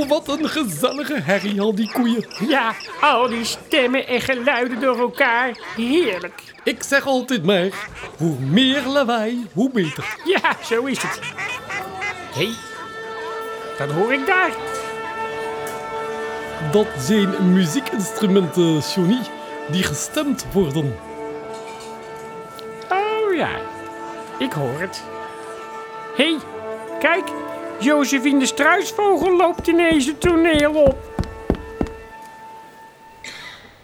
Oh, wat een gezellige herrie, al die koeien. Ja, al die stemmen en geluiden door elkaar. Heerlijk. Ik zeg altijd maar, hoe meer lawaai, hoe beter. Ja, zo is het. Hé, wat hoor ik daar? Dat zijn muziekinstrumenten, Johnny, die gestemd worden. Oh ja, ik hoor het. Hé, kijk, Josephine de struisvogel loopt ineens het toneel op.